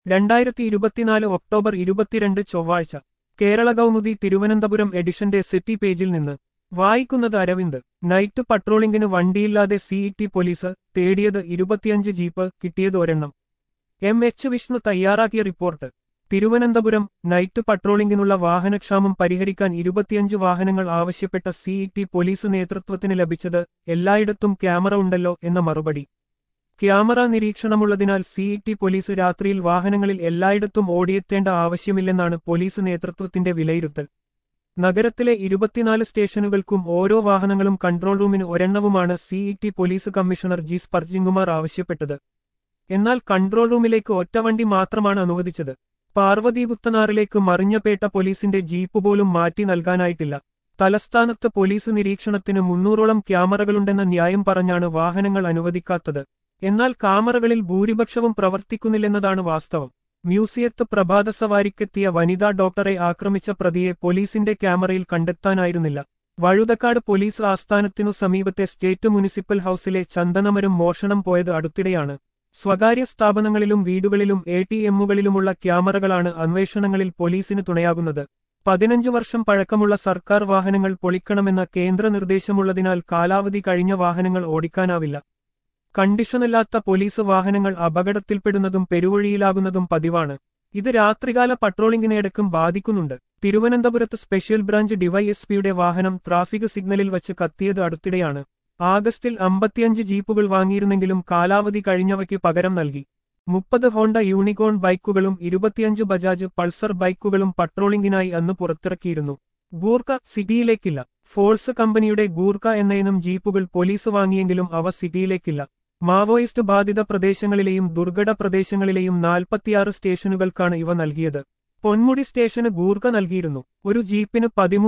2024 October 22 ചൊവ്വാഴ്ച കേരള കൗമുദി തിരുവനന്തപുരം എഡിഷന്റെ city പേജിൽ നിന്ന് വായിക്കുന്നത് അരവിന്ദ്. നൈറ്റ് പട്രോളിംഗിന് വണ്ടിയില്ലാതെ സിഇടി പോലീസ് തേടിയത് 25 ജീപ്പ്, കിട്ടിയത് ഒരെണ്ണം. എച്ച് വിഷ്ണു തയ്യാറാക്കിയ റിപ്പോർട്ട്. തിരുവനന്തപുരം നൈറ്റ് പട്രോളിംഗിനുള്ള വാഹനക്ഷാമം പരിഹരിക്കാൻ 25 വാഹനങ്ങൾ ആവശ്യപ്പെട്ട സിഇടി പോലീസ് നേതൃത്വത്തിന് ലഭിച്ചത് എല്ലായിടത്തും ക്യാമറ ഉണ്ടല്ലോ എന്ന മറുപടി. ക്യാമറ നിരീക്ഷണമുള്ളതിനാൽ സിഇടി പോലീസ് രാത്രിയിൽ വാഹനങ്ങളിൽ എല്ലായിടത്തും ഓടിയെത്തേണ്ട ആവശ്യമില്ലെന്നാണ് പോലീസ് നേതൃത്വത്തിന്റെ വിലയിരുത്തൽ. നഗരത്തിലെ 24 സ്റ്റേഷനുകൾക്കും ഓരോ വാഹനങ്ങളും കൺട്രോൾ റൂമിന് ഒരെണ്ണവുമാണ് city police commissioner G Sparjankumar ആവശ്യപ്പെട്ടത്. എന്നാൽ കൺട്രോൾ റൂമിലേക്ക് ഒറ്റവണ്ടി മാത്രമാണ് അനുവദിച്ചത്. പാർവതിപുത്തനാറിലേക്ക് മറിഞ്ഞപേട്ട പോലീസിന്റെ ജീപ്പ് പോലും മാറ്റി നൽകാനായിട്ടില്ല. തലസ്ഥാനത്ത് പോലീസ് നിരീക്ഷണത്തിന് 300ഓളം ക്യാമറകളുണ്ടെന്ന ന്യായം പറഞ്ഞാണ് വാഹനങ്ങൾ അനുവദിക്കാത്തത്. എന്നാൽ ക്യാമറകളിൽ ഭൂരിപക്ഷവും പ്രവർത്തിക്കുന്നില്ലെന്നതാണ് വാസ്തവം. മ്യൂസിയത്ത് പ്രഭാത സവാരിക്കെത്തിയ വനിതാ ഡോക്ടറെ ആക്രമിച്ച പ്രതിയെ പോലീസിന്റെ ക്യാമറയിൽ കണ്ടെത്താനായിരുന്നില്ല. വഴുതക്കാട് പോലീസ് ആസ്ഥാനത്തിനു സമീപത്തെ സ്റ്റേറ്റ് മുനിസിപ്പൽ ഹൌസിലെ ചന്ദനമരം മോഷണം പോയത് അടുത്തിടെയാണ്. സ്വകാര്യ സ്ഥാപനങ്ങളിലും വീടുകളിലും എടിഎമ്മുകളിലുമുള്ള ക്യാമറകളാണ് അന്വേഷണങ്ങളിൽ പോലീസിന് തുണയാകുന്നത്. 15 വർഷം പഴക്കമുള്ള സർക്കാർ വാഹനങ്ങൾ പൊളിക്കണമെന്ന കേന്ദ്ര നിർദ്ദേശമുള്ളതിനാൽ കാലാവധി കഴിഞ്ഞ വാഹനങ്ങൾ ഓടിക്കാനാവില്ല. കണ്ടീഷനില്ലാത്ത പോലീസ് വാഹനങ്ങൾ അപകടത്തിൽപ്പെടുന്നതും പെരുവഴിയിലാകുന്നതും പതിവാണ്. ഇത് രാത്രികാല പട്രോളിംഗിനെയടക്കം ബാധിക്കുന്നുണ്ട്. തിരുവനന്തപുരത്ത് സ്പെഷ്യൽ ബ്രാഞ്ച് ഡിവൈഎസ്പിയുടെ വാഹനം ട്രാഫിക് സിഗ്നലിൽ വച്ച് കത്തിയത് അടുത്തിടെയാണ്. ആഗസ്റ്റിൽ 55 ജീപ്പുകൾ വാങ്ങിയിരുന്നെങ്കിലും കാലാവധി കഴിഞ്ഞവയ്ക്ക് പകരം നൽകി. 30 ഹോണ്ട യൂണിക്കോൺ ബൈക്കുകളും 25 ബജാജ് പൾസർ ബൈക്കുകളും പട്രോളിംഗിനായി അന്ന് പുറത്തിറക്കിയിരുന്നു. ഗൂർഖ സിറ്റിയിലേക്കില്ല. ഫോഴ്സ് കമ്പനിയുടെ ഗൂർഖ എന്നയിനം ജീപ്പുകൾ പോലീസ് വാങ്ങിയെങ്കിലും അവ സിറ്റിയിലേക്കില്ല. മാവോയിസ്റ്റ് ബാധിത പ്രദേശങ്ങളിലെയും ദുർഘട പ്രദേശങ്ങളിലെയും 46 സ്റ്റേഷനുകൾക്കാണ് ഇവ നൽകിയത്. പൊന്മുടി സ്റ്റേഷന് ഗൂർഖ നൽകിയിരുന്നു. ഒരു ജീപ്പിന്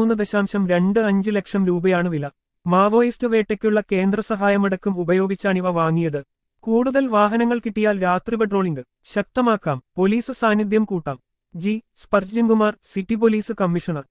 13.25 ലക്ഷം രൂപയാണ് വില. മാവോയിസ്റ്റ് വേട്ടയ്ക്കുള്ള കേന്ദ്ര സഹായമടക്കം ഉപയോഗിച്ചാണിവ വാങ്ങിയത്. കൂടുതൽ വാഹനങ്ങൾ കിട്ടിയാൽ രാത്രി പട്രോളിംഗ് ശക്തമാക്കാം, പോലീസ് സാന്നിധ്യം കൂട്ടാം. G Sparjankumar, city police commissioner.